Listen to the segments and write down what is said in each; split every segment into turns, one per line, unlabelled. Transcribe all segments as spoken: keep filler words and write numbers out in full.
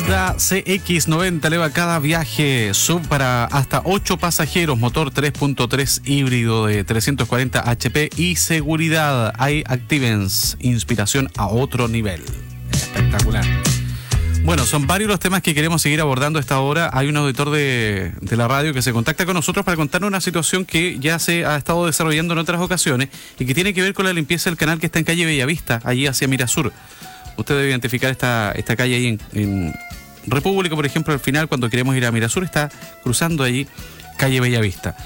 Mazda C X noventa eleva cada viaje, sub para hasta ocho pasajeros, motor tres punto tres híbrido de trescientos cuarenta hache pe y seguridad. iActivens, inspiración a otro nivel. Espectacular. Bueno, son varios los temas que queremos seguir abordando a esta hora. Hay un auditor de, de la radio que se contacta con nosotros para contarnos una situación que ya se ha estado desarrollando en otras ocasiones y que tiene que ver con la limpieza del canal que está en calle Bellavista, allí hacia Mirasur. Usted debe identificar esta, esta calle ahí en, en República, por ejemplo, al final, cuando queremos ir a Mirasur, está cruzando allí calle Bellavista.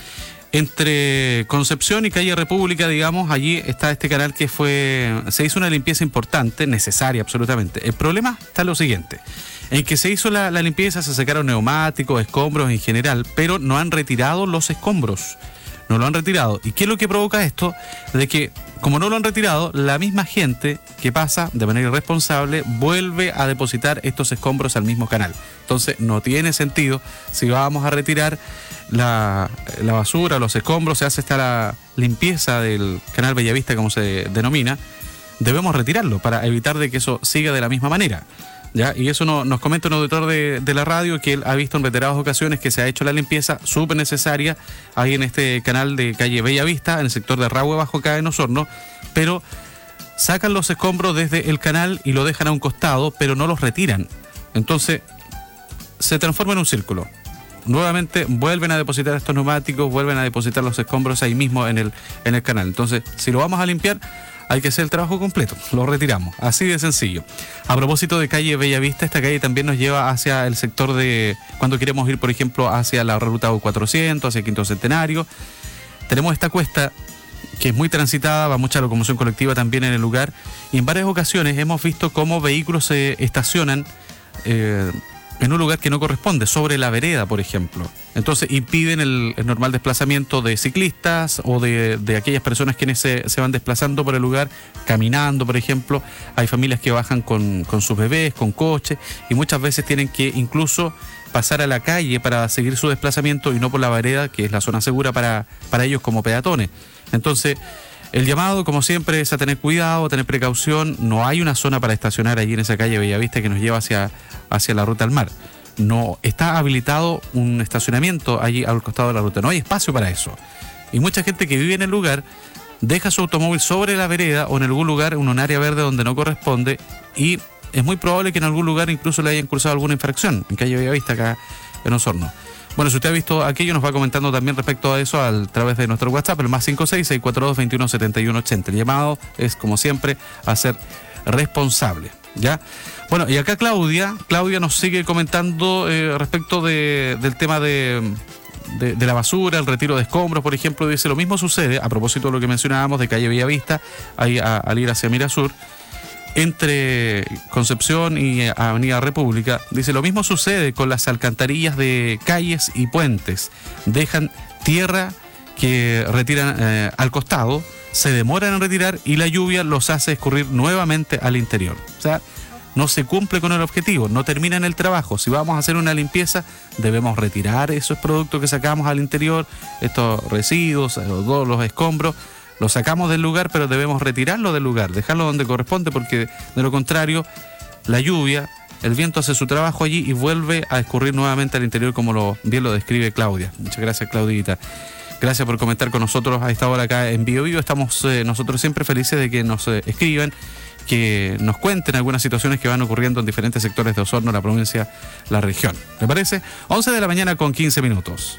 Entre Concepción y calle República, digamos, allí está este canal que fue... Se hizo una limpieza importante, necesaria absolutamente. El problema está en lo siguiente. En que se hizo la, la limpieza, se sacaron neumáticos, escombros en general, pero no han retirado los escombros. No lo han retirado. ¿Y qué es lo que provoca esto? De que, como no lo han retirado, la misma gente que pasa de manera irresponsable vuelve a depositar estos escombros al mismo canal. Entonces, no tiene sentido. Si vamos a retirar la, la basura, los escombros, se hace esta la limpieza del canal Bellavista, como se denomina, debemos retirarlo para evitar de que eso siga de la misma manera. ¿Ya? Y eso no, nos comenta un auditor de, de la radio que él ha visto en reiteradas ocasiones que se ha hecho la limpieza súper necesaria ahí en este canal de calle Bellavista, en el sector de Rahue Bajo, acá en Osorno, pero sacan los escombros desde el canal y lo dejan a un costado, pero no los retiran. Entonces se transforma en un círculo. Nuevamente vuelven a depositar estos neumáticos, vuelven a depositar los escombros ahí mismo en el, en el canal. Entonces, si lo vamos a limpiar, hay que hacer el trabajo completo, lo retiramos, así de sencillo. A propósito de calle Bellavista, esta calle también nos lleva hacia el sector de, cuando queremos ir, por ejemplo, hacia la ruta U cuatrocientos, hacia Quinto Centenario. Tenemos esta cuesta que es muy transitada, va mucha locomoción colectiva también en el lugar, y en varias ocasiones hemos visto cómo vehículos se estacionan eh, en un lugar que no corresponde, sobre la vereda, por ejemplo. Entonces impiden el, el normal desplazamiento de ciclistas o de, de aquellas personas quienes se, se van desplazando por el lugar, caminando, por ejemplo. Hay familias que bajan con, con sus bebés, con coches, y muchas veces tienen que incluso pasar a la calle para seguir su desplazamiento y no por la vereda, que es la zona segura para, para ellos como peatones. Entonces, el llamado, como siempre, es a tener cuidado, a tener precaución. No hay una zona para estacionar allí en esa calle Bellavista que nos lleva hacia, hacia la ruta al mar. No está habilitado un estacionamiento allí al costado de la ruta. No hay espacio para eso. Y mucha gente que vive en el lugar deja su automóvil sobre la vereda o en algún lugar, en un área verde donde no corresponde, y es muy probable que en algún lugar incluso le hayan cursado alguna infracción en calle Bellavista, acá en Osorno. Bueno, si usted ha visto aquello, nos va comentando también respecto a eso a través de nuestro WhatsApp, el más cinco seis, seis cuatro dos, veintiuno setenta y uno ochenta. El llamado es, como siempre, a ser responsable, ¿ya? Bueno, y acá Claudia, Claudia nos sigue comentando eh, respecto de, del tema de, de, de la basura, el retiro de escombros, por ejemplo. Dice, lo mismo sucede, a propósito de lo que mencionábamos de calle Bellavista, ahí a, al ir hacia Mirasur, entre Concepción y Avenida República. Dice, lo mismo sucede con las alcantarillas de calles y puentes. Dejan tierra que retiran eh, al costado, se demoran en retirar y la lluvia los hace escurrir nuevamente al interior. O sea, no se cumple con el objetivo, no terminan el trabajo. Si vamos a hacer una limpieza, debemos retirar esos productos que sacamos al interior, estos residuos, los, los escombros. Lo sacamos del lugar, pero debemos retirarlo del lugar, dejarlo donde corresponde, porque de lo contrario, la lluvia, el viento hace su trabajo allí y vuelve a escurrir nuevamente al interior, como lo, bien lo describe Claudia. Muchas gracias, Claudita. Gracias por comentar con nosotros a esta hora acá en Bio Bio. Estamos eh, nosotros siempre felices de que nos eh, escriban, que nos cuenten algunas situaciones que van ocurriendo en diferentes sectores de Osorno, la provincia, la región. ¿Le parece? once de la mañana con quince minutos.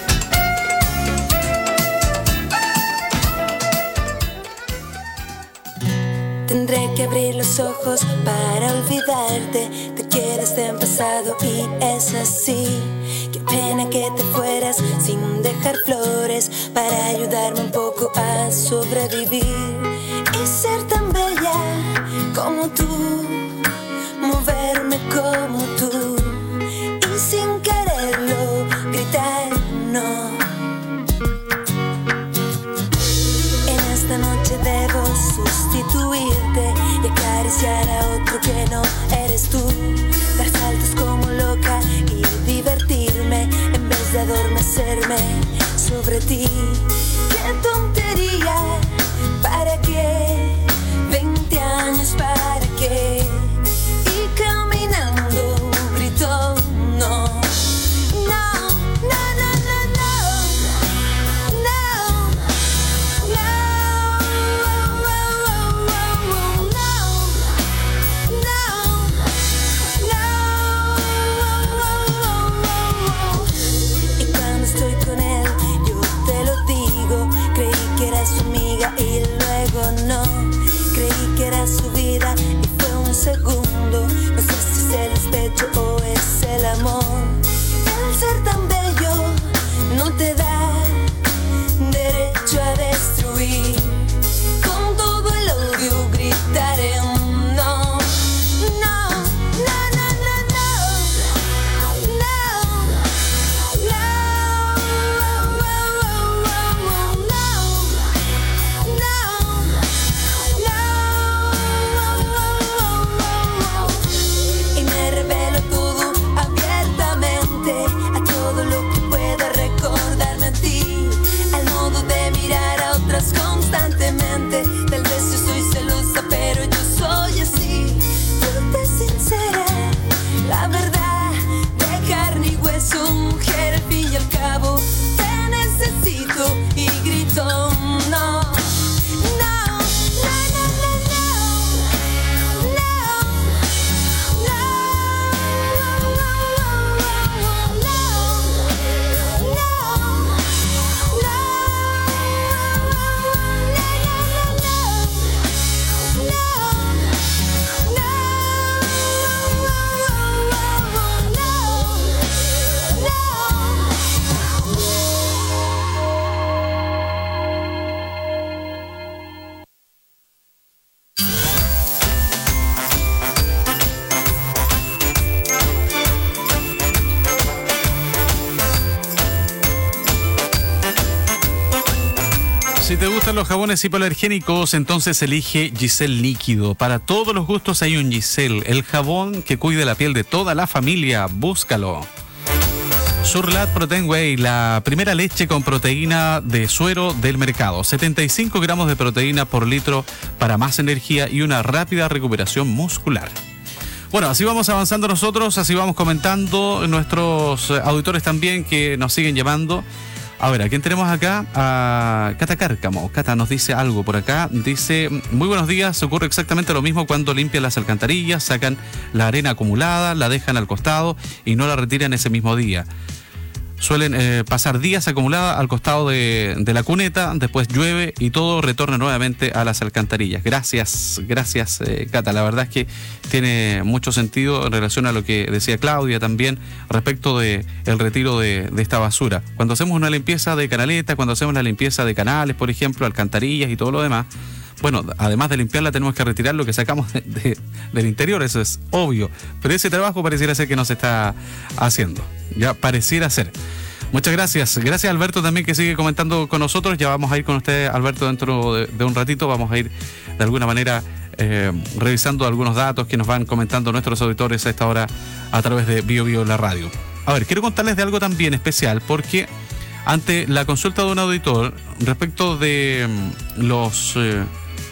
Tendré que abrir los ojos para olvidarte. Te quedas en pasado y es así. Qué pena que te fueras sin dejar flores para ayudarme un poco a sobrevivir. Y ser tan bella como tú, moverme como tú, y sin quererlo gritar no. En esta noche debo sustituirte y acariciar a otro que no eres tú. Dar saltos como loca y divertirme en vez de adormecerme sobre ti. ¡Qué tontería! ¿Para qué? veinte años, ¿para qué? Y caminando, gritando.
Si te gustan los jabones hipoalergénicos, entonces elige Giselle Líquido. Para todos los gustos hay un Giselle, el jabón que cuida la piel de toda la familia. Búscalo. Surlat Protein Whey, la primera leche con proteína de suero del mercado. setenta y cinco gramos de proteína por litro para más energía y una rápida recuperación muscular. Bueno, así vamos avanzando nosotros, así vamos comentando nuestros auditores también que nos siguen llamando. A ver, ¿a quién tenemos acá? A Cata Cárcamo. Cata nos dice algo por acá. Dice, muy buenos días, ocurre exactamente lo mismo cuando limpian las alcantarillas, sacan la arena acumulada, la dejan al costado y no la retiran ese mismo día. Suelen eh, pasar días acumulada al costado de, de la cuneta, después llueve y todo retorna nuevamente a las alcantarillas. Gracias, gracias eh, Cata. La verdad es que tiene mucho sentido en relación a lo que decía Claudia también respecto de el retiro de, de esta basura. Cuando hacemos una limpieza de canaleta, cuando hacemos la limpieza de canales, por ejemplo, alcantarillas y todo lo demás, bueno, además de limpiarla tenemos que retirar lo que sacamos de, de, del interior, eso es obvio. Pero ese trabajo pareciera ser que no se está haciendo. Ya pareciera ser. Muchas gracias. Gracias Alberto también que sigue comentando con nosotros. Ya vamos a ir con usted, Alberto, dentro de, de un ratito. Vamos a ir de alguna manera eh, revisando algunos datos que nos van comentando nuestros auditores a esta hora a través de Bio Bio la radio. A ver, quiero contarles de algo también especial porque ante la consulta de un auditor respecto de um, los... Eh,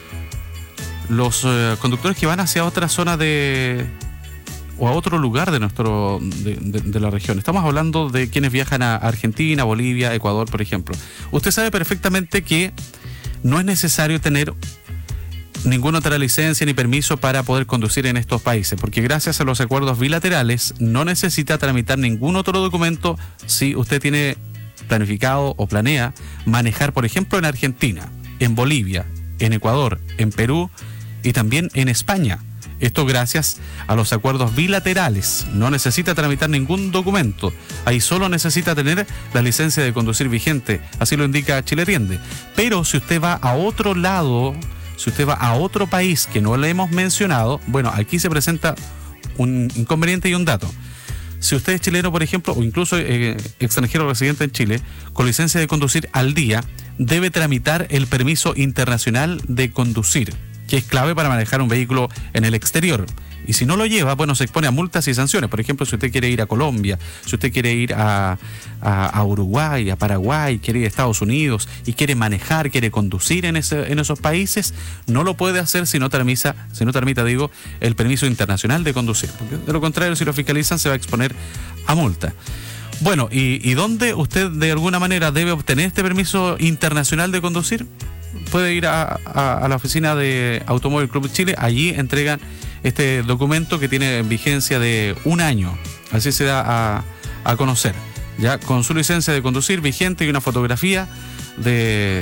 los eh, conductores que van hacia otra zona de o a otro lugar de nuestro de, de, de la región. Estamos hablando de quienes viajan a Argentina, Bolivia, Ecuador, por ejemplo. Usted sabe perfectamente que no es necesario tener ninguna otra licencia ni permiso para poder conducir en estos países, porque gracias a los acuerdos bilaterales no necesita tramitar ningún otro documento si usted tiene planificado o planea manejar, por ejemplo, en Argentina, en Bolivia, en Ecuador, en Perú y también en España. Esto gracias a los acuerdos bilaterales. No necesita tramitar ningún documento. Ahí solo necesita tener la licencia de conducir vigente. Así lo indica Chiletiende. Pero si usted va a otro lado, si usted va a otro país que no le hemos mencionado, bueno, aquí se presenta un inconveniente y un dato. Si usted es chileno, por ejemplo, o incluso eh, extranjero residente en Chile, con licencia de conducir al día, debe tramitar el permiso internacional de conducir, que es clave para manejar un vehículo en el exterior. Y si no lo lleva, bueno, se expone a multas y sanciones. Por ejemplo, si usted quiere ir a Colombia, si usted quiere ir a, a, a Uruguay, a Paraguay, quiere ir a Estados Unidos y quiere manejar, quiere conducir en, ese, en esos países, no lo puede hacer si no tramita, si no tramita, digo, el permiso internacional de conducir. Porque de lo contrario, si lo fiscalizan, se va a exponer a multa. Bueno, ¿y, y dónde usted de alguna manera debe obtener este permiso internacional de conducir? Puede ir a, a, a la oficina de Automóvil Club Chile, allí entregan este documento que tiene vigencia de un año, así se da a, a conocer, ya con su licencia de conducir vigente y una fotografía de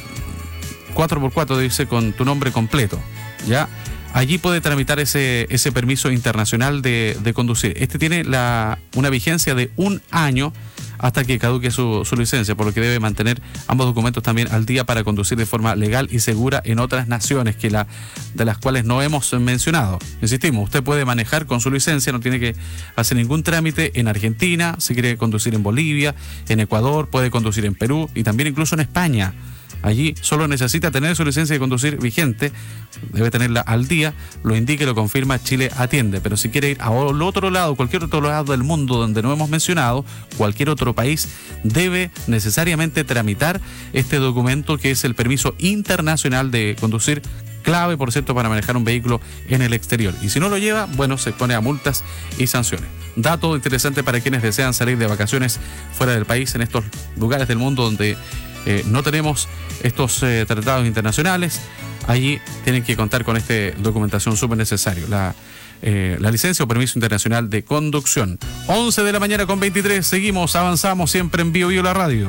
cuatro por cuatro, dice, con tu nombre completo, ya. Allí puede tramitar ese, ese permiso internacional de, de conducir. Este tiene la, una vigencia de un año hasta que caduque su, su licencia, por lo que debe mantener ambos documentos también al día para conducir de forma legal y segura en otras naciones que la, de las cuales no hemos mencionado. Insistimos, usted puede manejar con su licencia, no tiene que hacer ningún trámite en Argentina, si quiere conducir en Bolivia, en Ecuador, puede conducir en Perú y también incluso en España. Allí solo necesita tener su licencia de conducir vigente, debe tenerla al día, lo indica y lo confirma, Chile atiende. Pero si quiere ir al otro lado, cualquier otro lado del mundo donde no hemos mencionado, cualquier otro país, debe necesariamente tramitar este documento que es el permiso internacional de conducir, clave, por cierto, para manejar un vehículo en el exterior. Y si no lo lleva, bueno, se expone a multas y sanciones. Dato interesante para quienes desean salir de vacaciones fuera del país, en estos lugares del mundo donde Eh, no tenemos estos eh, tratados internacionales. Allí tienen que contar con esta documentación súper necesario, la, eh, la licencia o permiso internacional de conducción. once de la mañana con veintitrés, seguimos, avanzamos siempre en Bio Bio la radio.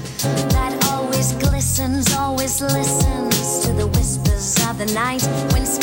Listens, always listens to the whispers of the night when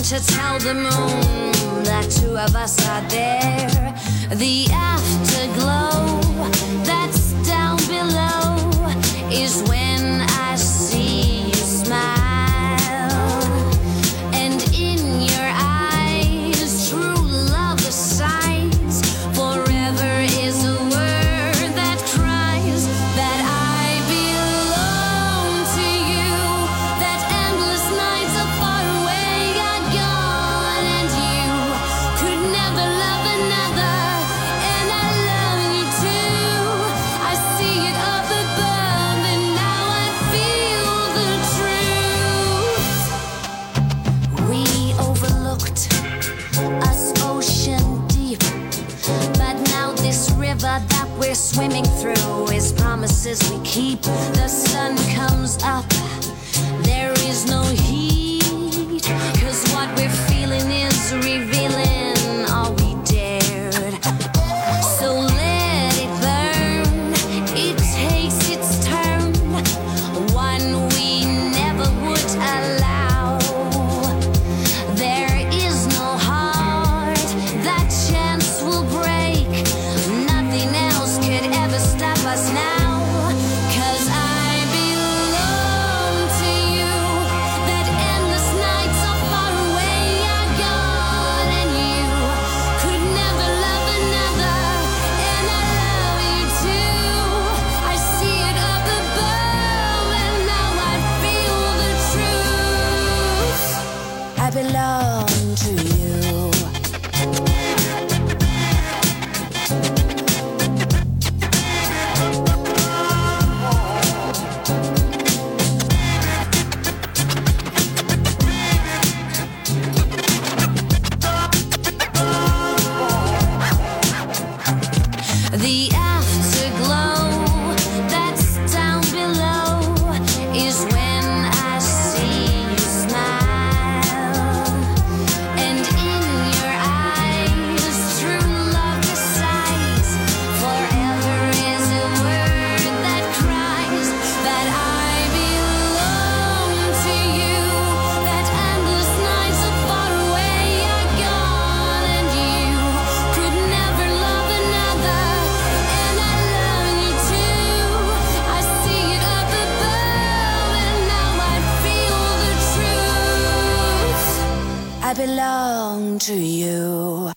to tell the moon that two of us are there. The afterglow that's down below is when I see you smile, and in your eyes true love shines. Forever is a word that cries that I belong to you, that endless nights are far away are gone, and you could never love another, and I love you too. I see it up above, and now I feel the truth. We overlooked us ocean deep, but now this river that we're swimming through is promises we keep. The sun comes up, there is no heat, 'cause what we're feeling is revealing all we dared. So let it burn, it takes its turn, one we never would allow. There is no heart that chance will break, nothing else could ever stop us now, 'cause I belong to you, that endless nights are far away are gone, and you could never love another, and I love you too. I see it up above, and now I feel the truth. I belong to you. The afterglow that's down below is when I see you smile, and in your eyes true love resides. Forever is a word that cries that I belong to you, that endless nights are far away are gone, and you could never love another, and I love you too. I see it up above, and now I feel the truth. I belong to you.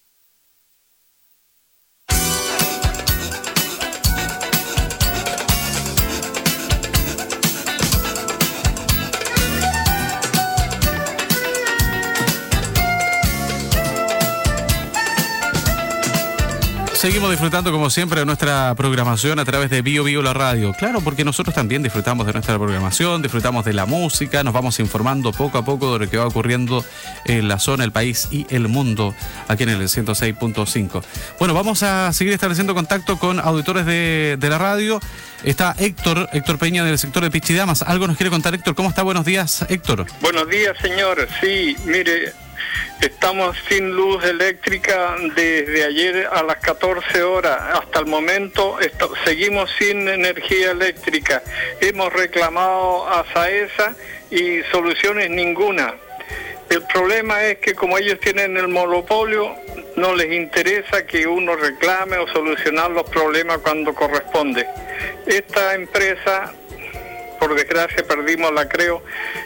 Seguimos disfrutando como siempre de nuestra programación a través de Bio Bio la radio. Claro, porque nosotros también disfrutamos de nuestra programación, disfrutamos de la música, nos vamos informando poco a poco de lo que va ocurriendo en la zona, el país y el mundo aquí en el ciento seis punto cinco. Bueno, vamos a seguir estableciendo contacto con auditores de, de la radio. Está Héctor, Héctor Peña del sector de Pichidamas. Algo nos quiere contar Héctor. ¿Cómo está? Buenos días, Héctor.
Buenos días, señor. Sí, mire, estamos sin luz eléctrica desde ayer a las catorce horas. Hasta el momento esto, seguimos sin energía eléctrica. Hemos reclamado a SAESA y soluciones ninguna. El problema es que como ellos tienen el monopolio, no les interesa que uno reclame o solucionar los problemas cuando corresponde. Esta empresa, por desgracia perdimos la creo,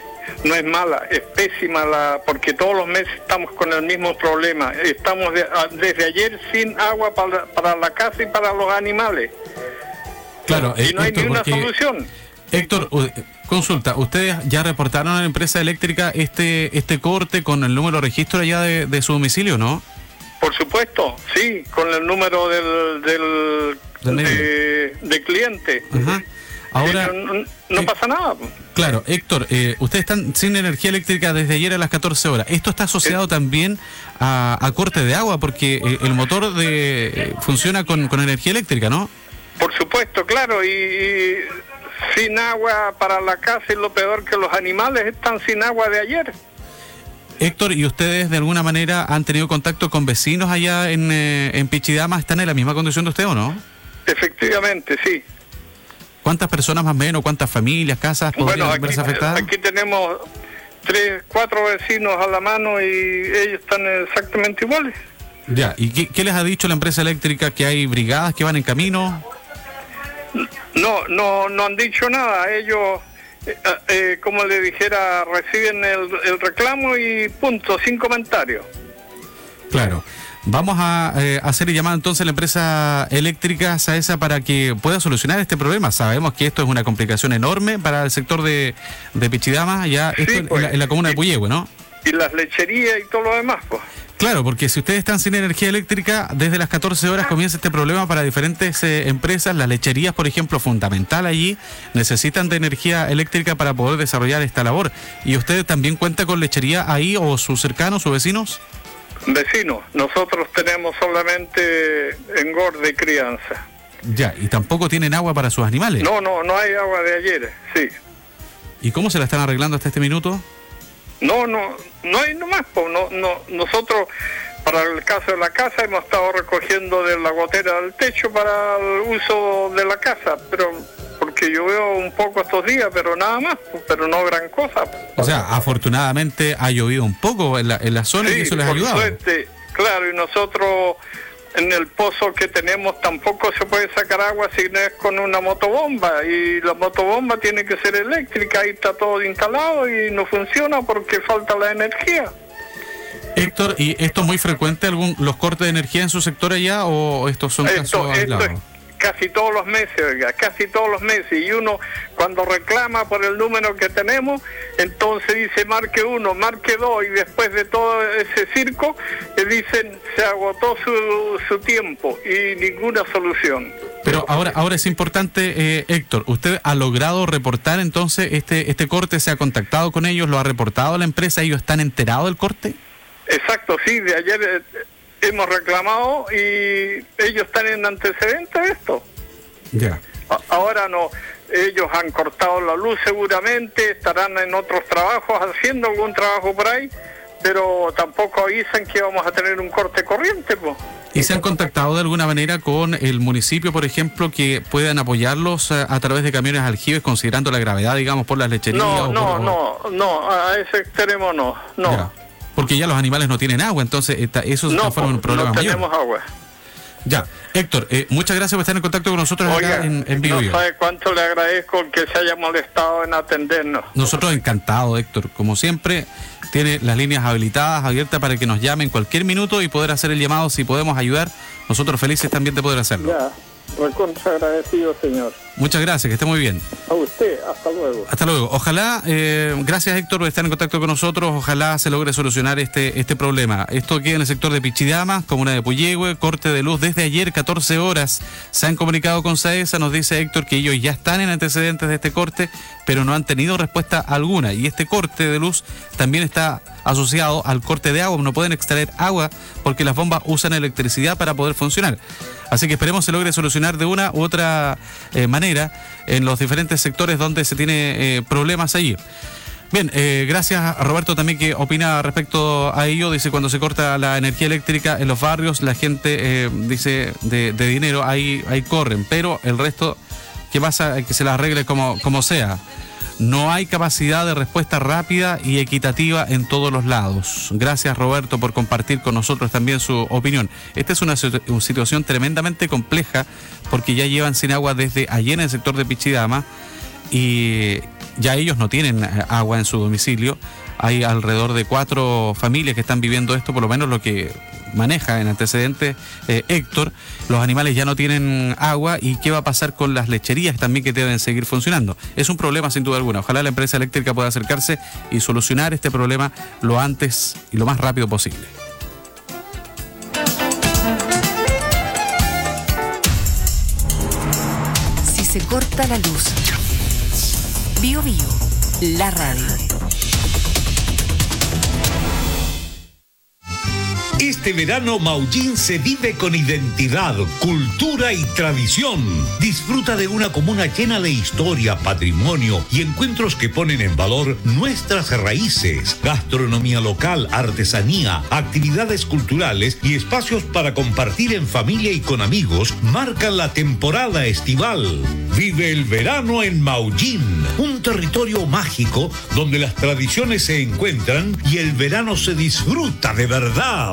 no es mala, es pésima, la porque todos los meses estamos con el mismo problema. Estamos de, a, desde ayer sin agua para, para la casa y para los animales.
Claro,
y no hay
Héctor,
ni una
porque,
solución.
Héctor, consulta, ¿ustedes ya reportaron a la empresa eléctrica este este corte con el número de registro allá de, de su domicilio, no?
Por supuesto, sí, con el número del, del,
del
de, de cliente.
Ajá. Ahora,
sí, no, no, no
eh,
pasa nada.
Claro, Héctor, eh, ustedes están sin energía eléctrica desde ayer a las catorce horas. ¿Esto está asociado eh, también a, a corte de agua? Porque eh, el motor de eh, funciona con, con energía eléctrica, ¿no?
Por supuesto, claro, y, y sin agua para la casa es lo peor, que los animales están sin agua de ayer.
Héctor, ¿y ustedes de alguna manera han tenido contacto con vecinos allá en, eh, en Pichidama? ¿Están en la misma condición de usted o no?
Efectivamente, sí.
¿Cuántas personas más o menos, cuántas familias, casas podrían
bueno, aquí,
verse afectadas?
aquí tenemos tres, cuatro vecinos a la mano y ellos están exactamente iguales.
Ya, ¿y qué, qué les ha dicho la empresa eléctrica? ¿Que hay brigadas que van en camino?
No, no, no han dicho nada. Ellos, eh, eh, como le dijera, reciben el, el reclamo y punto, sin comentarios.
Claro. Vamos a eh, hacer el llamado entonces a la empresa eléctrica SAESA para que pueda solucionar este problema. Sabemos que esto es una complicación enorme para el sector de, de Pichidama, ya esto
Sí, pues,
en, la, en la comuna
y,
de Puyehue, ¿no?
Y las lecherías y todo lo demás, pues.
Claro, porque si ustedes están sin energía eléctrica, desde las catorce horas comienza este problema para diferentes eh, empresas. Las lecherías, por ejemplo, fundamental allí, necesitan de energía eléctrica para poder desarrollar esta labor. ¿Y usted también cuenta con lechería ahí o sus cercanos o vecinos?
Vecinos, nosotros tenemos solamente engorde y crianza.
Ya, y tampoco tienen agua para sus animales.
No, no, no hay agua de ayer, sí.
¿Y cómo se la están arreglando hasta este minuto?
No, no, no hay nomás, pues, no, no, nosotros, para el caso de la casa, hemos estado recogiendo de la gotera del techo para el uso de la casa, pero porque llovió un poco estos días, pero nada más, pues, pero no gran cosa.
O sea, afortunadamente ha llovido un poco en la, en la zona, sí, y eso les ha ayudado.
Suerte, claro, y nosotros en el pozo que tenemos tampoco se puede sacar agua si no es con una motobomba, y la motobomba tiene que ser eléctrica, ahí está todo instalado y no funciona porque falta la energía.
Héctor, ¿y esto es muy frecuente, algún los cortes de energía en su sector allá, o estos son
esto,
casos aislados?
Esto es casi todos los meses, oiga, casi todos los meses, y uno cuando reclama por el número que tenemos, entonces dice marque uno, marque dos, y después de todo ese circo, le dicen se agotó su, su tiempo y ninguna solución.
Pero ahora ahora es importante, eh, Héctor, ¿usted ha logrado reportar entonces este este corte? ¿Se ha contactado con ellos? ¿Lo ha reportado a la empresa? ¿Ellos están enterados del corte?
Exacto, sí, de ayer eh, hemos reclamado y ellos están en antecedentes de esto.
Ya.
A- ahora no, ellos han cortado la luz seguramente, estarán en otros trabajos, haciendo algún trabajo por ahí, pero tampoco avisan que vamos a tener un corte corriente, pues.
¿Y se han contactado de alguna manera con el municipio, por ejemplo, que puedan apoyarlos a, a través de camiones aljibes, considerando la gravedad, digamos, por las lecherías?
No,
o
no,
por,
no, no, a ese extremo no, no.
Ya. Porque ya los animales no tienen agua, entonces esta, eso se
No,
transforma en un problema
no
mayor.
tenemos agua.
Ya, Héctor, eh, muchas gracias por estar en contacto con nosotros.
Oiga,
acá en, en Vivo
no
Vivo.
sabe cuánto le agradezco que se haya molestado en atendernos.
Nosotros encantados, Héctor. Como siempre, tiene las líneas habilitadas, abiertas para que nos llamen cualquier minuto y poder hacer el llamado si podemos ayudar. Nosotros felices también de poder hacerlo.
Ya, recontra agradecido, señor.
Muchas gracias, que esté muy bien.
A usted, hasta luego.
Hasta luego. Ojalá, eh, gracias Héctor por estar en contacto con nosotros, ojalá se logre solucionar este este problema. Esto queda en el sector de Pichidama, comuna de Puyehue, corte de luz desde ayer, catorce horas. Se han comunicado con SAESA, nos dice Héctor que ellos ya están en antecedentes de este corte, pero no han tenido respuesta alguna. Y este corte de luz también está asociado al corte de agua, no pueden extraer agua porque las bombas usan electricidad para poder funcionar. Así que esperemos se logre solucionar de una u otra eh, manera en los diferentes sectores donde se tiene eh, problemas allí. Bien, eh, gracias a Roberto también que opina respecto a ello. Dice, cuando se corta la energía eléctrica en los barrios, la gente eh, dice de, de dinero, ahí, ahí corren, pero el resto, ¿qué pasa? Que se las arregle como, como sea. No hay capacidad de respuesta rápida y equitativa en todos los lados. Gracias, Roberto, por compartir con nosotros también su opinión. Esta es una, una situación tremendamente compleja porque ya llevan sin agua desde ayer en el sector de Pichidama y ya ellos no tienen agua en su domicilio. Hay alrededor de cuatro familias que están viviendo esto, por lo menos lo que maneja en antecedentes eh, Héctor. Los animales ya no tienen agua y qué va a pasar con las lecherías también que deben seguir funcionando. Es un problema sin duda alguna. Ojalá la empresa eléctrica pueda acercarse y solucionar este problema lo antes y lo más rápido posible.
Si se corta la luz, Bio Bio, la radio.
Este verano Maullín se vive con identidad, cultura y tradición. Disfruta de una comuna llena de historia, patrimonio y encuentros que ponen en valor nuestras raíces, gastronomía local, artesanía, actividades culturales y espacios para compartir en familia y con amigos marcan la temporada estival. Vive el verano en Maullín, un territorio mágico donde las tradiciones se encuentran y el verano se disfruta de verdad.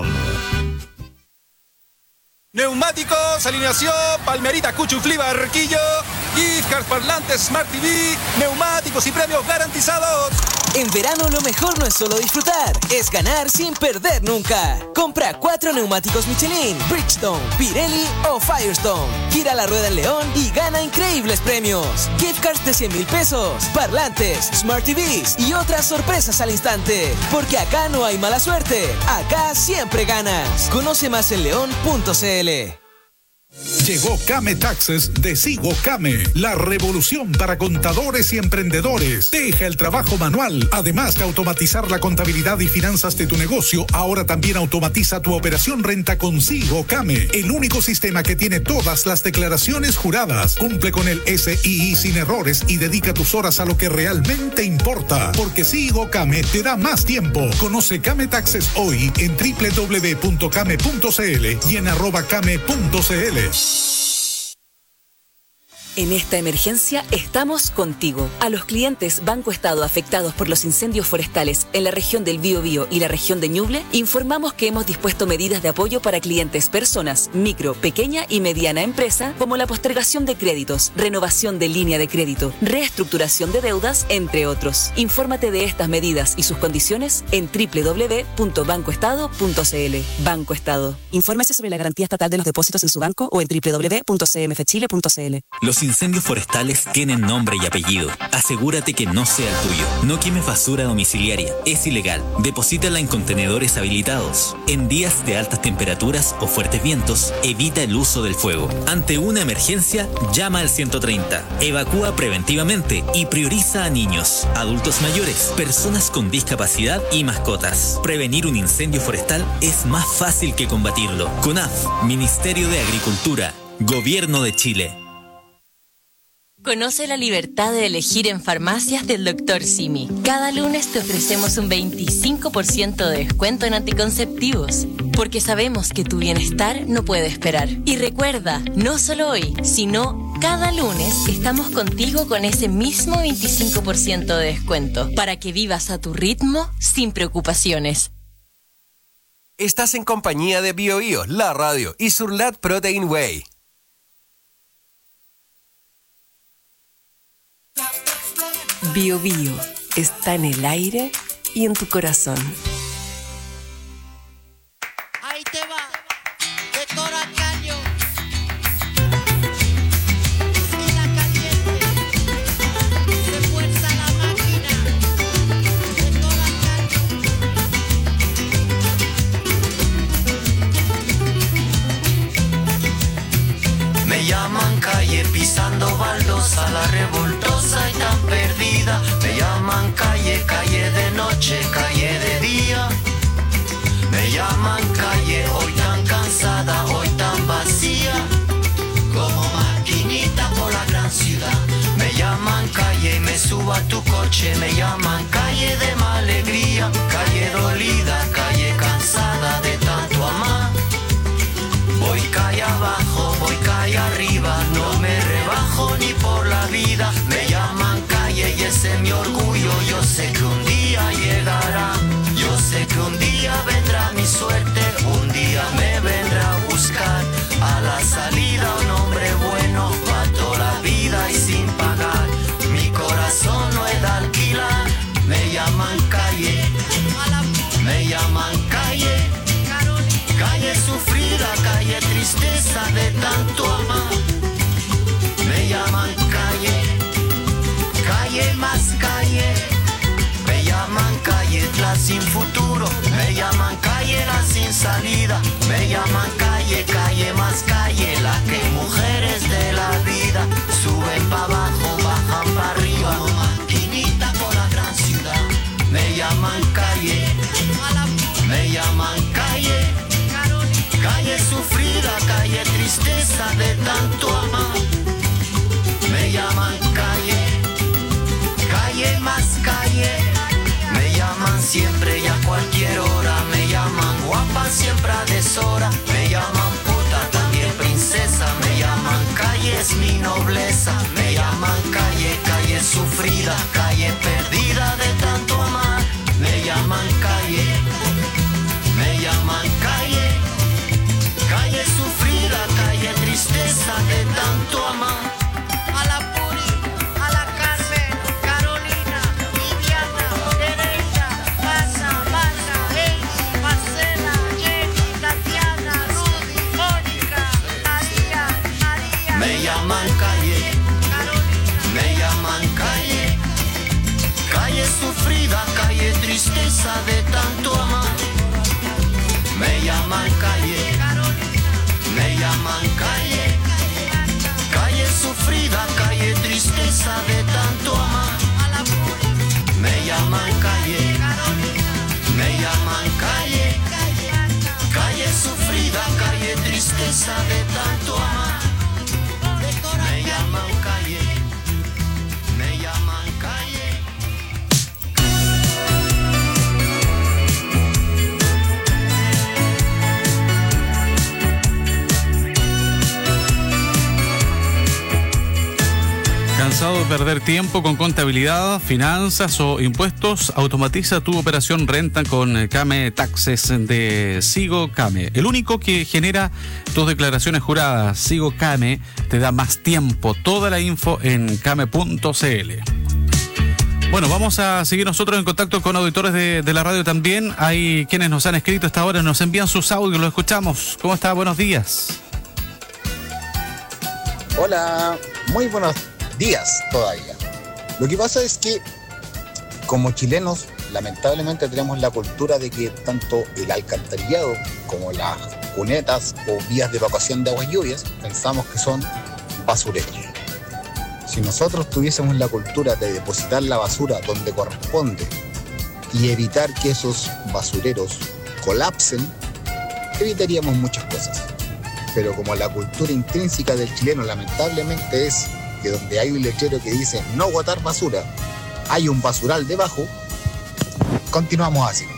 Neumáticos, alineación, Palmerita, Cuchuflí, Barquillo, gift cards, parlantes, Smart T V, neumáticos y premios garantizados.
En verano lo mejor no es solo disfrutar, es ganar sin perder nunca. Compra cuatro neumáticos Michelin, Bridgestone, Pirelli o Firestone. Gira la rueda en León y gana increíbles premios. Gift cards de cien mil pesos, parlantes, Smart T Vs y otras sorpresas al instante. Porque acá no hay mala suerte, acá siempre ganas. Conoce más en león punto c l.
Llegó Came Taxes de Sigo Came, la revolución para contadores y emprendedores. Deja el trabajo manual. Además de automatizar la contabilidad y finanzas de tu negocio, ahora también automatiza tu operación renta con Sigo Came, el único sistema que tiene todas las declaraciones juradas. Cumple con el S I I sin errores y dedica tus horas a lo que realmente importa. Porque Sigo Came te da más tiempo. Conoce Came Taxes hoy en doble u doble u doble u punto came punto c l y en arroba came punto c l.
En esta emergencia estamos contigo. A los clientes Banco Estado afectados por los incendios forestales en la región del Biobío y la región de Ñuble, informamos que hemos dispuesto medidas de apoyo para clientes personas, micro, pequeña y mediana empresa, como la postergación de créditos, renovación de línea de crédito, reestructuración de deudas, entre otros. Infórmate de estas medidas y sus condiciones en doble u doble u doble u punto banco estado punto c l. Banco Estado. Infórmese sobre la garantía estatal de los depósitos en su banco o en doble u doble u doble u punto c m f chile punto c l.
Los incendios forestales tienen nombre y apellido. Asegúrate que no sea el tuyo. No quemes basura domiciliaria. Es ilegal. Deposítala en contenedores habilitados. En días de altas temperaturas o fuertes vientos, evita el uso del fuego. Ante una emergencia, llama al ciento treinta. Evacúa preventivamente y prioriza a niños, adultos mayores, personas con discapacidad y mascotas. Prevenir un incendio forestal es más fácil que combatirlo. CONAF, Ministerio de Agricultura, Gobierno de Chile.
Conoce la libertad de elegir en farmacias del doctor Simi. Cada lunes te ofrecemos un veinticinco por ciento de descuento en anticonceptivos, porque sabemos que tu bienestar no puede esperar. Y recuerda, no solo hoy, sino cada lunes estamos contigo con ese mismo veinticinco por ciento de descuento, para que vivas a tu ritmo sin preocupaciones.
Estás en compañía de BioBio, la radio y Surlat Protein Whey.
Bio Bio está en el aire y en tu corazón.
Ahí te va, de Toracaño. Esquina caliente, se fuerza la máquina. De Toracaño.
Me llaman calle pisando baldosa, la revoltosa y tan perdida. Me llaman calle, calle de noche, calle de día. Me llaman calle, hoy tan cansada, hoy tan vacía, como maquinita por la gran ciudad. Me llaman calle y me subo a tu coche. Me llaman calle de mala alegría, calle dolida, calle cansada de tanto amar. Voy calle abajo, voy calle arriba, no me rebajo ni por la vida. Me llaman calle y ese es mi orgullo. Yo sé que un día llegará, yo sé que un día vendrá mi suerte. Un día me vendrá a buscar a la salida un hombre bueno para toda la vida y sin pagar. Mi corazón no es de alquilar. Me llaman calle, me llaman calle. Calle sufrida, calle tristeza de tanto amar. Me llaman calle, calle más calle. Me llaman calle la sin futuro. Me llaman calle la sin salida. Me llaman calle, calle más calle. La que mujeres de la vida suben para abajo, bajan para arriba, como maquinita por la gran ciudad. Me llaman calle, me llaman calle. tristeza de tanto amar. Me llaman calle, me llaman calle.
¿Cansado de perder tiempo con contabilidad, finanzas o impuestos? Automatiza tu operación renta con Came Taxes de Sigo Came. El único que genera tus declaraciones juradas. Sigo Came te da más tiempo. Toda la info en came punto c l. Bueno, vamos a seguir nosotros en contacto con auditores de, de la radio también. Hay quienes nos han escrito hasta ahora, nos envían sus audios, los escuchamos. ¿Cómo está? Buenos días.
Hola, muy buenos días todavía. Lo que pasa es que como chilenos lamentablemente tenemos la cultura de que tanto el alcantarillado como las cunetas o vías de evacuación de aguas lluvias pensamos que son basureros. Si nosotros tuviésemos la cultura de depositar la basura donde corresponde y evitar que esos basureros colapsen, evitaríamos muchas cosas. Pero como la cultura intrínseca del chileno lamentablemente es que donde hay un letrero que dice no botar basura, hay un basural debajo, continuamos así.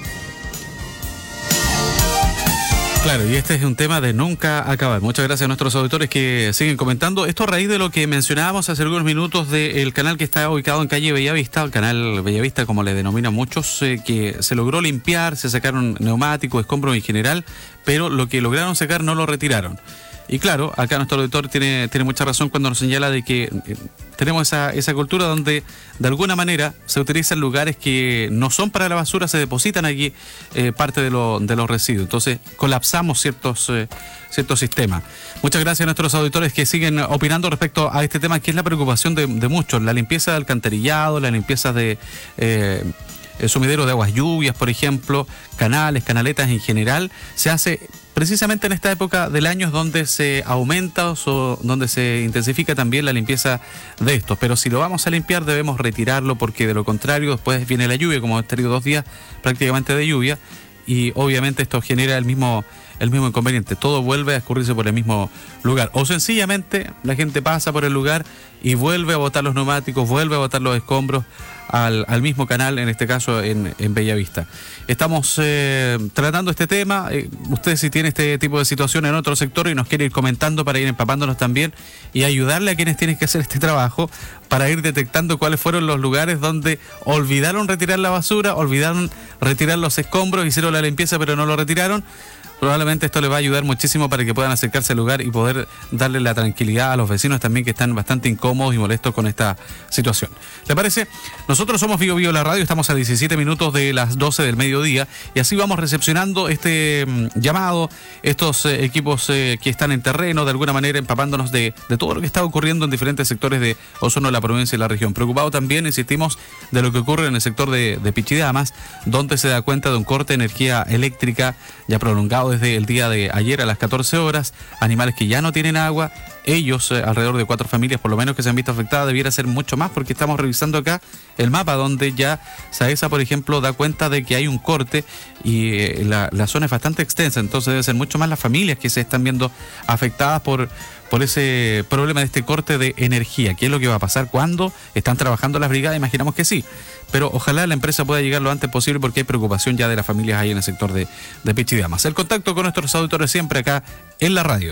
Claro, y este es un tema de nunca acabar. Muchas gracias a nuestros auditores que siguen comentando. Esto a raíz de lo que mencionábamos hace algunos minutos del canal que está ubicado en calle Bellavista, el canal Bellavista como le denominan muchos, eh, que se logró limpiar, se sacaron neumáticos, escombros en general, pero lo que lograron sacar no lo retiraron. Y claro, acá nuestro auditor tiene, tiene mucha razón cuando nos señala de que eh, tenemos esa, esa cultura donde de alguna manera se utilizan lugares que no son para la basura, se depositan aquí eh, parte de, lo, de los residuos. Entonces colapsamos ciertos, eh, ciertos sistemas. Muchas gracias a nuestros auditores que siguen opinando respecto a este tema que es la preocupación de, de muchos. La limpieza de alcantarillado, la limpieza de... Eh, el sumidero de aguas lluvias, por ejemplo, canales, canaletas en general, se hace precisamente en esta época del año donde se aumenta o donde se intensifica también la limpieza de estos. Pero si lo vamos a limpiar debemos retirarlo porque de lo contrario después viene la lluvia, como hemos tenido dos días prácticamente de lluvia, y obviamente esto genera el mismo, el mismo inconveniente. Todo vuelve a escurrirse por el mismo lugar. O sencillamente la gente pasa por el lugar y vuelve a botar los neumáticos, vuelve a botar los escombros al, al mismo canal, en este caso en, en Bellavista. Estamos eh, tratando este tema. Eh, usted si tiene este tipo de situación en otro sector y nos quiere ir comentando para ir empapándonos también y ayudarle a quienes tienen que hacer este trabajo para ir detectando cuáles fueron los lugares donde olvidaron retirar la basura, olvidaron retirar los escombros, hicieron la limpieza pero no lo retiraron. Probablemente esto les va a ayudar muchísimo para que puedan acercarse al lugar y poder darle la tranquilidad a los vecinos también que están bastante incómodos y molestos con esta situación. ¿Le parece? Nosotros somos Vigo Vigo la radio, estamos a diecisiete minutos de las doce del mediodía y así vamos recepcionando este mmm, llamado, estos eh, equipos eh, que están en terreno, de alguna manera empapándonos de, de todo lo que está ocurriendo en diferentes sectores de Osorno, la provincia y la región. Preocupado también, insistimos, de lo que ocurre en el sector de, de Pichidamas, donde se da cuenta de un corte de energía eléctrica ya prolongado desde el día de ayer a las catorce horas, animales que ya no tienen agua, ellos, eh, alrededor de cuatro familias por lo menos que se han visto afectadas, debiera ser mucho más porque estamos revisando acá el mapa donde ya SAESA, por ejemplo, da cuenta de que hay un corte y eh, la, la zona es bastante extensa, entonces debe ser mucho más las familias que se están viendo afectadas por, por ese problema de este corte de energía. ¿Qué es lo que va a pasar cuando están trabajando las brigadas? Imaginamos que sí, pero ojalá la empresa pueda llegar lo antes posible porque hay preocupación ya de las familias ahí en el sector de, de Pichidamas. El contacto con nuestros auditores siempre acá en la radio.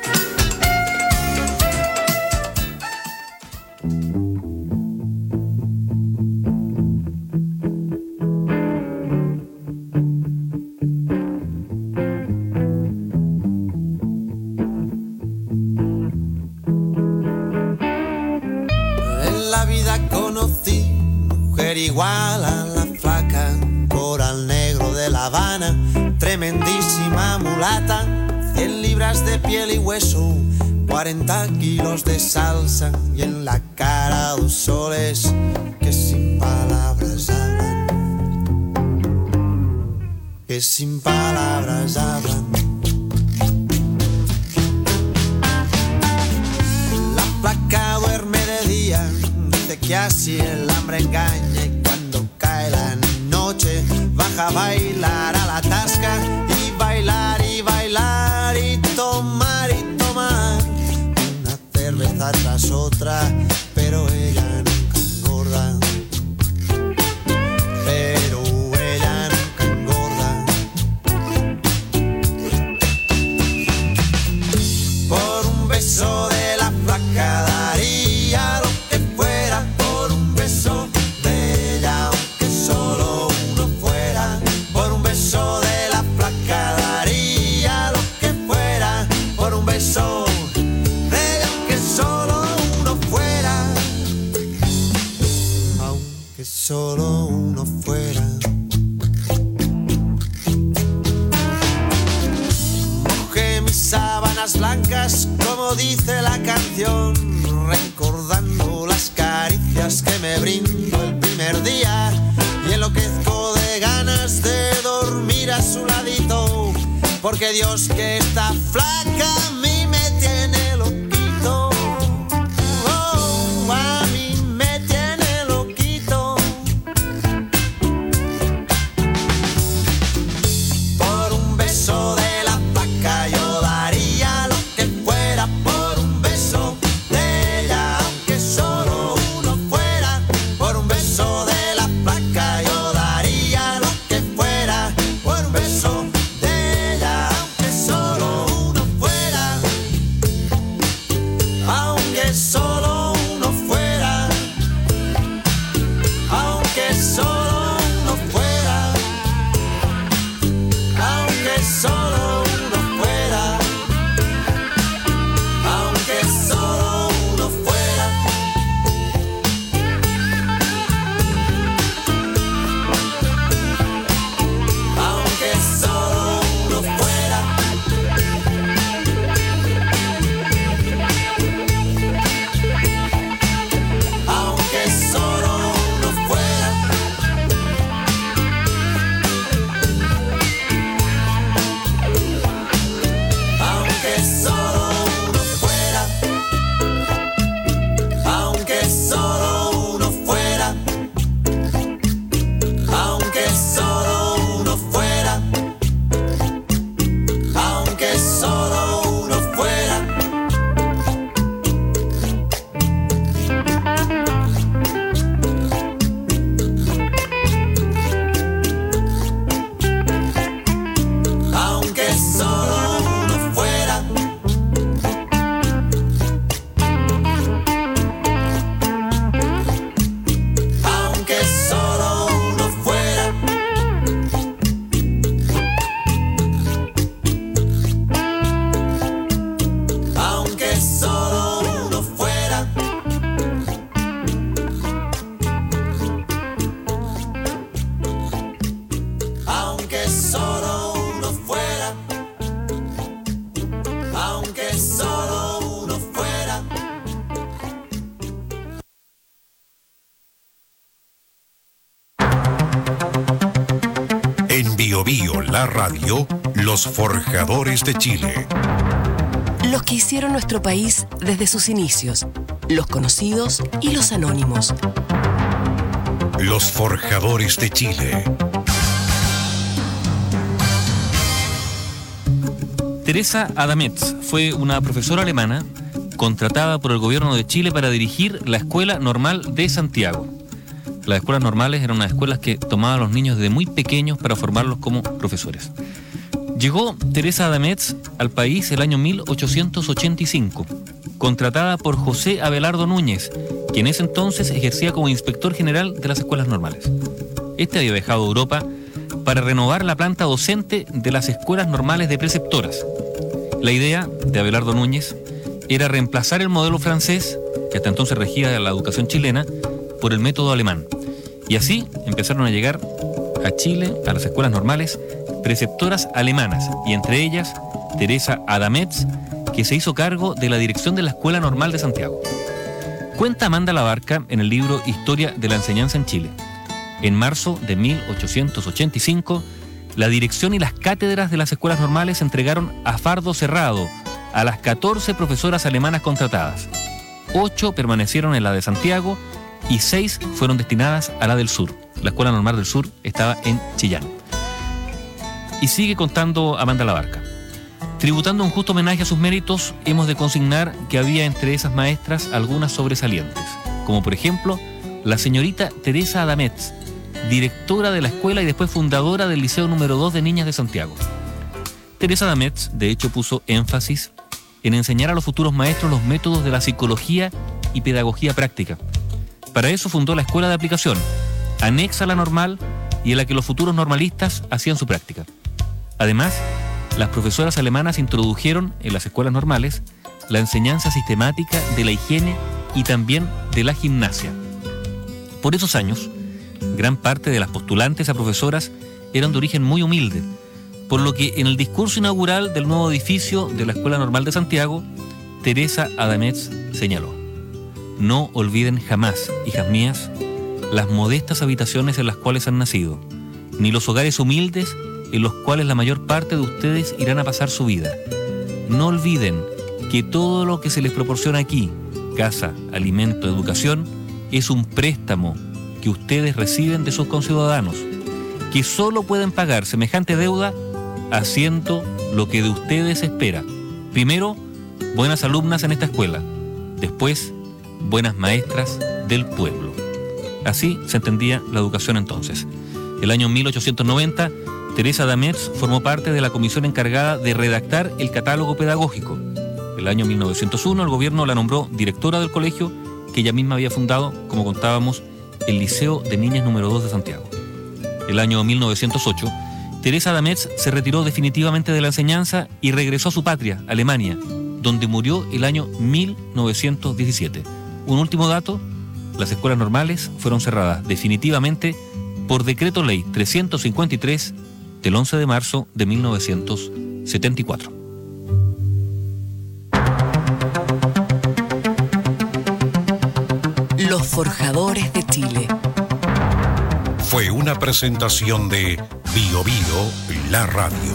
En la vida conocí mujer igual a la flaca, coral negro de La Habana, tremendísima mulata, cien libras de piel y hueso, cuarenta kilos de salsa y en la cara dos soles que sin palabras hablan, que sin palabras hablan. La flaca duerme de día, dice que así el hambre engaña y cuando cae la noche baja a bailar a la tasca y bailar y bailar y tomar y sábanas blancas, como dice la canción, recordando las caricias que me brindó el primer día, y enloquezco de ganas de dormir a su ladito, porque Dios que está flaca a mí me tiene loquito. Oh, a mí me tiene loquito. Por un beso de la flaca yo daría lo que fuera, por un beso de ella, aunque solo uno fuera. Por un beso de la flaca yo daría lo que fuera, por un beso de ella, aunque solo uno fuera. Aunque solo uno fuera, aunque solo uno fuera, aunque solo uno fuera, aunque solo uno fuera. Aunque solo uno fuera. Aunque solo uno fuera. Aunque solo uno fuera. Aunque solo uno fuera. Aunque solo uno fuera. Aunque solo uno fuera. Aunque solo uno fuera. Aunque solo uno fuera. Aunque solo uno fuera. Aunque solo uno fuera. Aunque solo uno fuera.
En Bio Bio, la radio, los forjadores de Chile.
Los que hicieron nuestro país desde sus inicios, los conocidos y los anónimos.
Los forjadores de Chile.
Teresa Adametz fue una profesora alemana contratada por el gobierno de Chile para dirigir la Escuela Normal de Santiago. Las escuelas normales eran unas escuelas que tomaban a los niños desde muy pequeños para formarlos como profesores. Llegó Teresa Adametz al país el año mil ochocientos ochenta y cinco, contratada por José Abelardo Núñez, quien en ese entonces ejercía como inspector general de las escuelas normales. Este había viajado a Europa para renovar la planta docente de las escuelas normales de preceptoras. La idea de Abelardo Núñez era reemplazar el modelo francés, que hasta entonces regía la educación chilena, por el método alemán. Y así empezaron a llegar a Chile, a las escuelas normales, preceptoras alemanas, y entre ellas Teresa Adametz, que se hizo cargo de la dirección de la Escuela Normal de Santiago. Cuenta Amanda Labarca en el libro Historia de la Enseñanza en Chile. En marzo de mil ochocientos ochenta y cinco, la dirección y las cátedras de las escuelas normales se entregaron a fardo cerrado a las catorce profesoras alemanas contratadas. Ocho permanecieron en la de Santiago y seis fueron destinadas a la del sur. La Escuela Normal del Sur estaba en Chillán. Y sigue contando Amanda Labarca. Tributando un justo homenaje a sus méritos, hemos de consignar que había entre esas maestras algunas sobresalientes, como por ejemplo la señorita Teresa Adametz, directora de la escuela y después fundadora del Liceo número dos de Niñas de Santiago. Teresa Adametz, de hecho, puso énfasis en enseñar a los futuros maestros los métodos de la psicología y pedagogía práctica. Para eso fundó la Escuela de Aplicación, anexa a la normal y en la que los futuros normalistas hacían su práctica. Además, las profesoras alemanas introdujeron en las escuelas normales la enseñanza sistemática de la higiene y también de la gimnasia. Por esos años, gran parte de las postulantes a profesoras eran de origen muy humilde, por lo que en el discurso inaugural del nuevo edificio de la Escuela Normal de Santiago, Teresa Adamets señaló: no olviden jamás, hijas mías, las modestas habitaciones en las cuales han nacido, ni los hogares humildes en los cuales la mayor parte de ustedes irán a pasar su vida. No olviden que todo lo que se les proporciona aquí, casa, alimento, educación, es un préstamo que ustedes reciben de sus conciudadanos, que solo pueden pagar semejante deuda haciendo lo que de ustedes se espera. Primero, buenas alumnas en esta escuela. Después, buenas maestras del pueblo. Así se entendía la educación entonces. El año mil ochocientos noventa, Teresa Adamets formó parte de la comisión encargada de redactar el catálogo pedagógico. El año mil novecientos uno, el gobierno la nombró directora del colegio que ella misma había fundado, como contábamos, el Liceo de Niñas número dos de Santiago. El año mil novecientos ocho, Teresa Adamets se retiró definitivamente de la enseñanza y regresó a su patria, Alemania, donde murió el año mil novecientos diecisiete. Un último dato: las escuelas normales fueron cerradas definitivamente por decreto ley trescientos cincuenta y tres del once de marzo de mil novecientos setenta y cuatro.
Los Forjadores de Chile.
Fue una presentación de Bio Bio, la radio.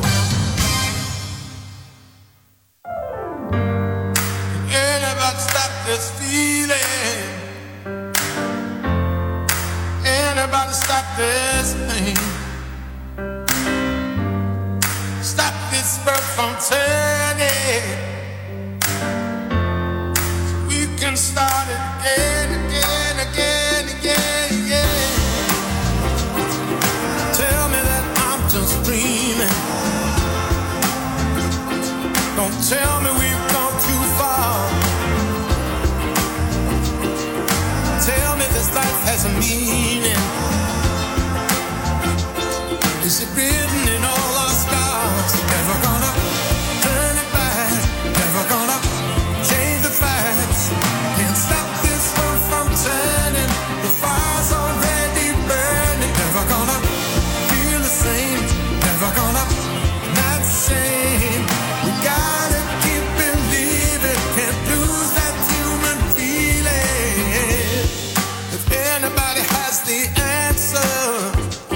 Anybody stop this feeling? Anybody stop this pain? Stop this birth from turning. We can start it again, again, again, again, again. Tell me that I'm just dreaming. Don't tell me we've gone too far. Tell me this life has a meaning. Is it written in all our stars? Never gonna turn it back. Never gonna change the facts. Can't stop this world from turning. The fire's already burning. Never gonna feel the same. Never gonna not the same. We gotta keep believing. Can't lose that human feeling. If anybody has the answer,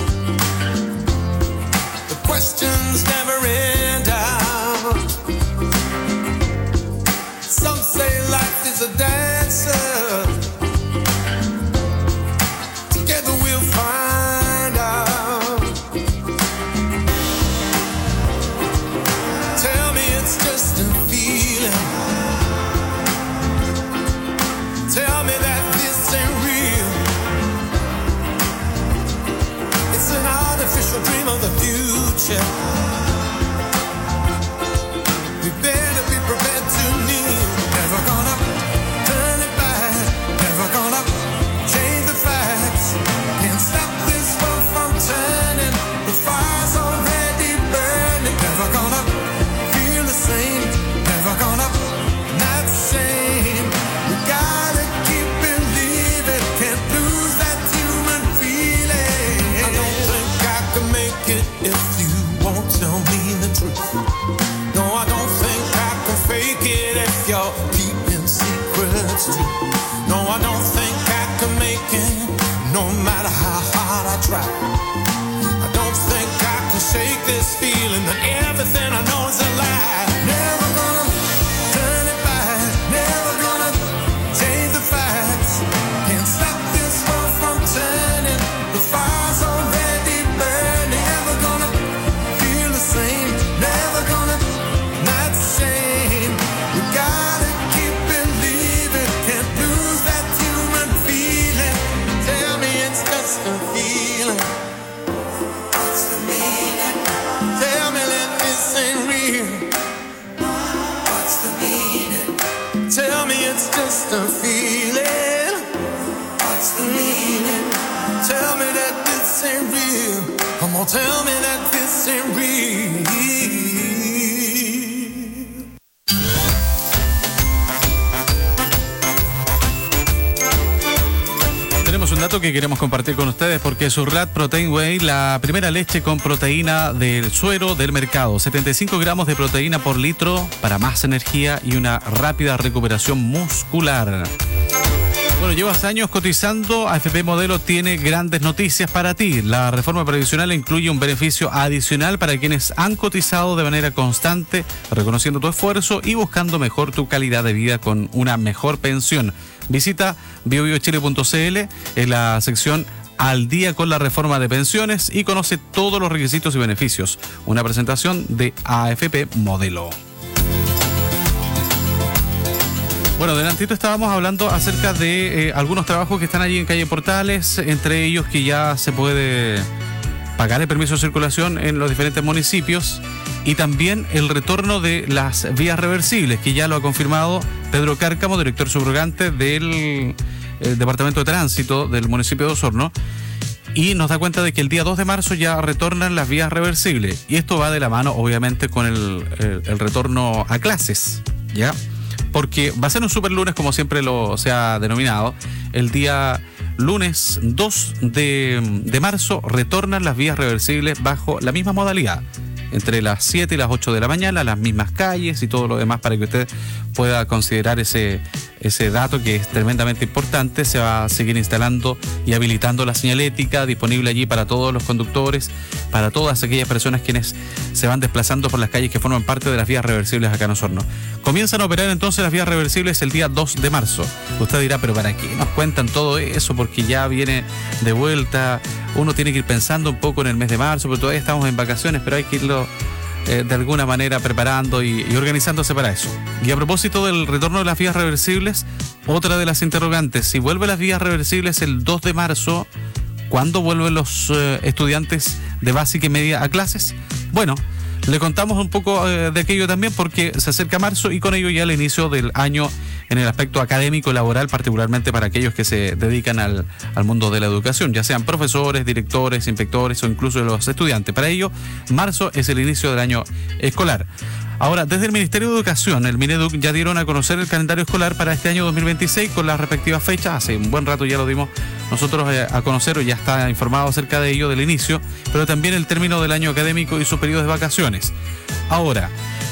the questions never end out. Some say life is a dancer. Together we'll find out. Tell me it's just a feeling. Tell me that this ain't real. It's an artificial dream of the future. We better be prepared to kneel. Never gonna turn it back. Never gonna change the facts. Can't stop this world from turning. The fire's already burning. Never gonna feel the same. Never gonna not the same. We gotta keep believing. Can't lose that human feeling. I don't think I can make it if you won't tell me the truth. No, I don't think I can fake it if you're keeping secrets too. No, I don't think I can make it, no matter how hard I try. I don't think I can shake this feeling that everything I know is a lie. Never gonna turn it back. Never gonna change the facts. Can't stop this world from turning. The fire's already burning. Never gonna feel the same. Never gonna not the same. We gotta keep believing. Can't lose that human feeling. Tell me it's just a feeling. What's the meaning? Tell me that this ain't real. What's the meaning? Tell me it's just a feeling. What's the meaning? Tell me that this ain't real. Come on, tell me that this ain't real.
Tenemos un dato dato que queremos compartir con ustedes porque Surlat Protein Whey, la primera leche con proteína del suero del mercado. setenta y cinco gramos de proteína por litro para más energía y una rápida recuperación muscular. Bueno, llevas años cotizando. A F P Modelo tiene grandes noticias para ti. La reforma previsional incluye un beneficio adicional para quienes han cotizado de manera constante, reconociendo tu esfuerzo y buscando mejor tu calidad de vida con una mejor pensión. Visita bio bio chile punto c l en la sección Al día con la reforma de pensiones y conoce todos los requisitos y beneficios. Una presentación de A F P Modelo. Bueno, delantito estábamos hablando acerca de eh, algunos trabajos que están allí en calle Portales, entre ellos que ya se puede pagar el permiso de circulación en los diferentes municipios y también el retorno de las vías reversibles, que ya lo ha confirmado Pedro Cárcamo, director subrogante del eh, Departamento de Tránsito del municipio de Osorno, y nos da cuenta de que el día dos de marzo ya retornan las vías reversibles, y esto va de la mano obviamente con el, el, el retorno a clases, ¿ya? Porque va a ser un super lunes, como siempre lo se ha denominado. El día lunes dos de marzo retornan las vías reversibles bajo la misma modalidad, entre las siete y las ocho de la mañana, las mismas calles y todo lo demás, para que usted pueda considerar ese, ese dato que es tremendamente importante. Se va a seguir instalando y habilitando la señalética disponible allí para todos los conductores, para todas aquellas personas quienes se van desplazando por las calles que forman parte de las vías reversibles acá en Osorno. Comienzan a operar entonces las vías reversibles el día dos de marzo. Usted dirá, pero ¿para qué nos cuentan todo eso? Porque ya viene de vuelta, uno tiene que ir pensando un poco en el mes de marzo, porque todavía estamos en vacaciones, pero hay que irlo eh, de alguna manera preparando y, y organizándose para eso. Y a propósito del retorno de las vías reversibles, otra de las interrogantes: si vuelven las vías reversibles el dos de marzo, ¿cuándo vuelven los eh, estudiantes de básica y media a clases? Bueno, le contamos un poco eh, de aquello también, porque se acerca marzo y con ello ya el inicio del año en el aspecto académico y laboral, particularmente para aquellos que se dedican al, al mundo de la educación, ya sean profesores, directores, inspectores o incluso los estudiantes. Para ello, marzo es el inicio del año escolar. Ahora, desde el Ministerio de Educación, el Mineduc, ya dieron a conocer el calendario escolar para este año dos mil veintiséis con las respectivas fechas. Hace un buen rato ya lo dimos nosotros a conocer, o ya está informado acerca de ello, del inicio, pero también el término del año académico y sus periodos de vacaciones. Ahora,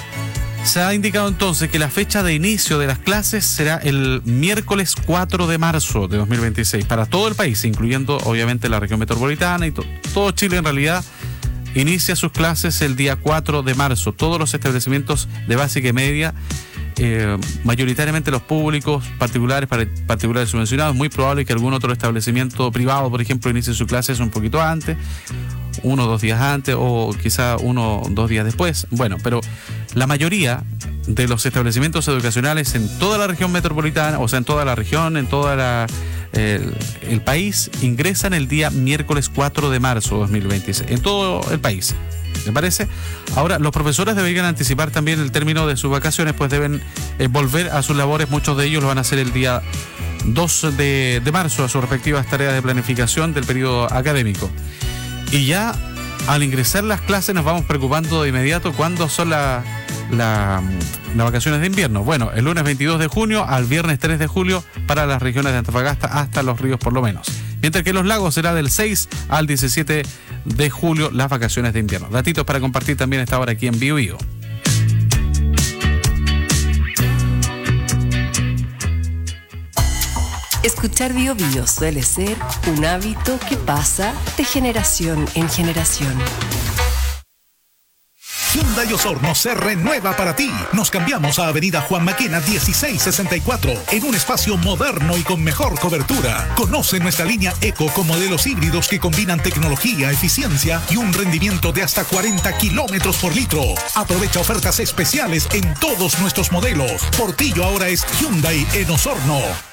se ha indicado entonces que la fecha de inicio de las clases será el miércoles cuatro de marzo de dos mil veintiséis para todo el país, incluyendo obviamente la región metropolitana y to- todo Chile en realidad. Inicia sus clases el día cuatro de marzo. Todos los establecimientos de básica y media, eh, mayoritariamente los públicos, particulares, particulares subvencionados. Muy probable que algún otro establecimiento privado, por ejemplo, inicie sus clases un poquito antes, uno o dos días antes, o quizá uno o dos días después. Bueno, pero la mayoría de los establecimientos educacionales en toda la región metropolitana, o sea, en toda la región, en toda la El, el país, ingresan el día miércoles cuatro de marzo de dos mil veintiséis, en todo el país, ¿me parece? Ahora, los profesores deberían anticipar también el término de sus vacaciones, pues deben eh, volver a sus labores. Muchos de ellos lo van a hacer el día dos de marzo a sus respectivas tareas de planificación del periodo académico. Y ya al ingresar las clases nos vamos preocupando de inmediato cuándo son las la, la vacaciones de invierno. Bueno, el lunes veintidós de junio al viernes tres de julio para las regiones de Antofagasta hasta Los Ríos por lo menos. Mientras que en Los Lagos será del seis al diecisiete de julio las vacaciones de invierno. Datitos para compartir también esta hora aquí en Bio Bio.
Escuchar Bio Bio suele ser un hábito que pasa de generación en generación.
Hyundai Osorno se renueva para ti. Nos cambiamos a Avenida Juan Maquena dieciséis sesenta y cuatro en un espacio moderno y con mejor cobertura. Conoce nuestra línea Eco con modelos híbridos que combinan tecnología, eficiencia y un rendimiento de hasta cuarenta kilómetros por litro. Aprovecha ofertas especiales en todos nuestros modelos. Portillo ahora es Hyundai en Osorno.